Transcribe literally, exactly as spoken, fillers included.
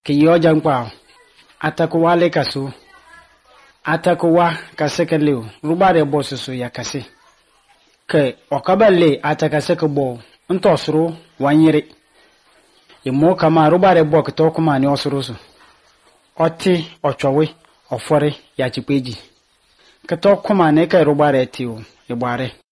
ke yo jangpa atakuwa le kaso atakuwa kasekeleo rubare bosusu ya kase ke okabale atakaseke bo ntosuru wanyere imo kama rubare bo kito kuma ni osurusu oti ochowe ofore ya chipeji kito kuma ne kai rubare tiwo ibare